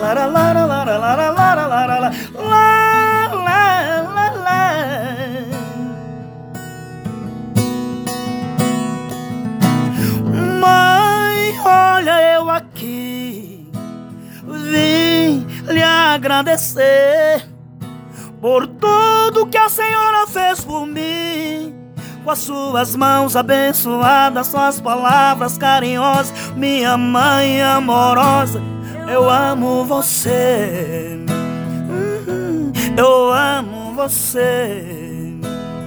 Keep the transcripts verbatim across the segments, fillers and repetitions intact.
Mãe, olha eu aqui, vim lhe agradecer por tudo que a senhora fez por mim. Com as suas mãos abençoadas, suas palavras carinhosas, minha mãe amorosa, eu amo você, uhum, eu amo você.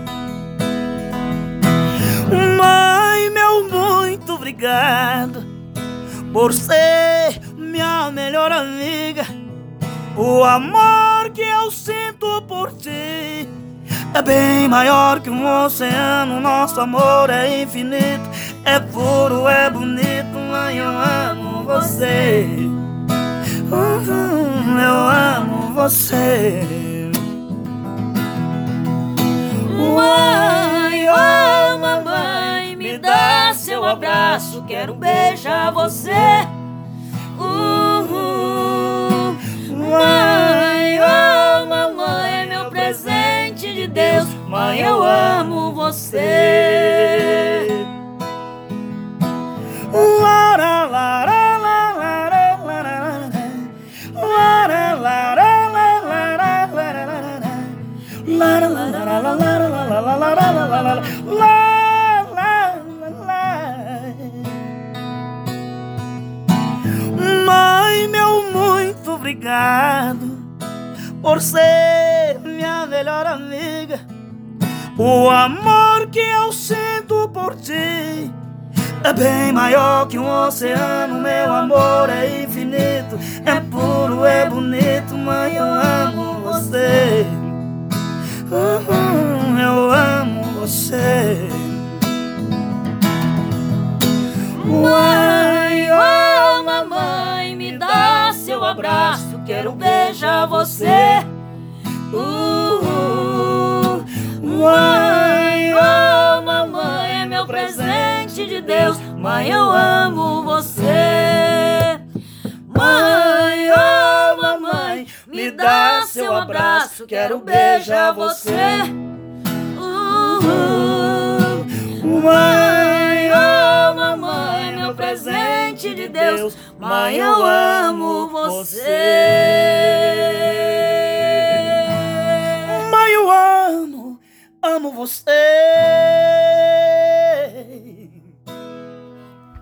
Mãe, meu muito obrigado por ser minha melhor amiga. O amor que eu sinto por ti é bem maior que um oceano. Nosso amor é infinito, é puro, é bonito. Mãe, eu amo você, uhum, eu amo você. Mãe, oh mamãe, me dá seu abraço, quero beijar você. Uhum. Mãe, oh mamãe, é meu presente de Deus. Mãe, eu amo você. Lara, lara, lara, lara, lara, lara, lara, lara, mãe, meu muito obrigado por ser minha melhor amiga. O amor que eu sinto por ti é bem maior que um oceano. Meu amor é infinito, é puro, é bonito. Mãe, eu amo você, uhum, eu amo você. Mãe, oh mamãe, me dá seu abraço, quero beijar você. Uhul. Mãe, oh mamãe, é meu presente de Deus. Mãe, eu amo você. Mãe, oh mamãe, me dá seu abraço, quero beijar você. Uhul. Mãe, oh mamãe, meu presente de Deus. Mãe, eu amo você. Mãe, eu amo, amo você.